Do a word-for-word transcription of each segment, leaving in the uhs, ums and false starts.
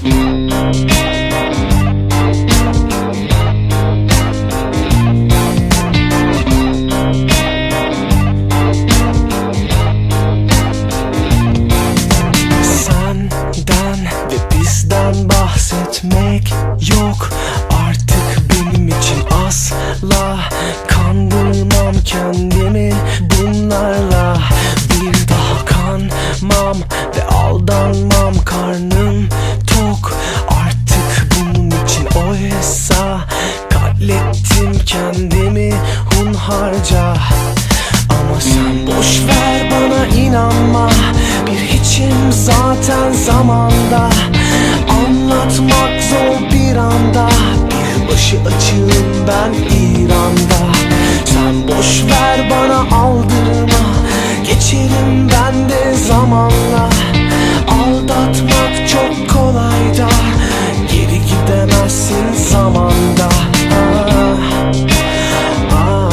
Bahsetmek yok artık benim için asla. Kandırmam kendimi bunlarla. Bir daha kanmam ve aldanmam. Karnım tok artık bunun için. Oysa katlettim kendimi hunharca. Ama sen boş ver, bana inanma. Bir hiçim zaten zamanda. Anlatmak zor bir anda. Bir başı açığım ben İran'da. Sen boş ver, bana aldırma. Geçerim ben de zamanla. Aldatmak çok kolay da geri gidemezsin zamanda. Ah, ah,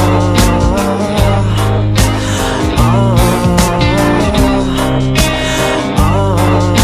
ah, ah.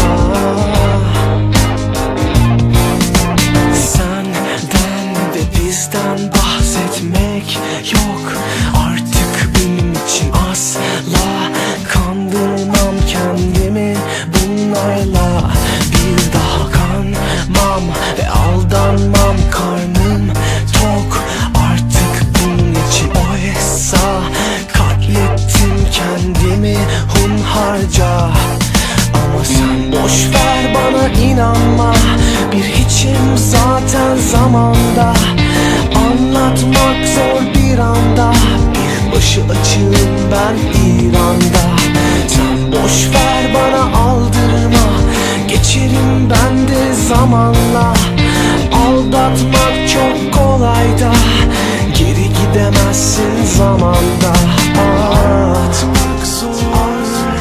Senden ve bizden bahsetmek yok artık benim için asla. Kandırmam kendimi bunlarla. Bir daha kanmam ve aldanmam. Karnım tok artık bunun için. Oysa katlettim kendimi hunharca. Ama sen boş ver, bana inanma. Bir hiçim zaten zamanda. Anlatmak zor bir anda. Bir başı açığım ben İran'da. Sen boş ver, bana aldırma. Geçerim ben de zamanla. Aldatmak çok kolay da geri gidemezsin zamanda. Anlatmak zor,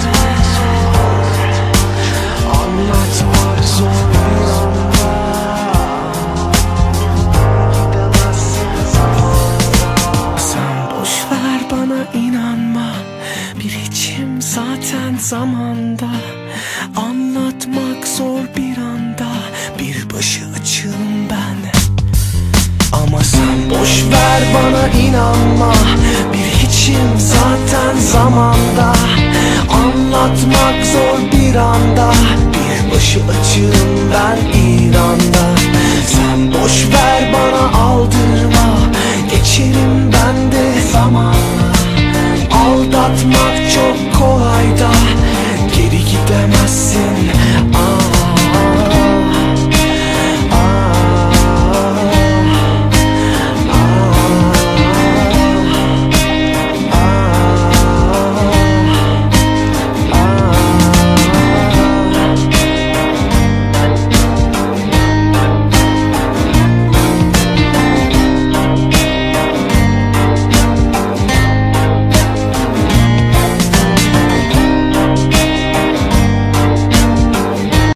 anlatmak zor bir anda. Sen boş ver, bana inanma. Bir hiçim zaten zamanda. Anlatmak zor bir anda. Bir başı açığım ben. Ama sen boş ver, bana inanma. Bir hiçim zaten zamanda. Anlatmak zor bir anda.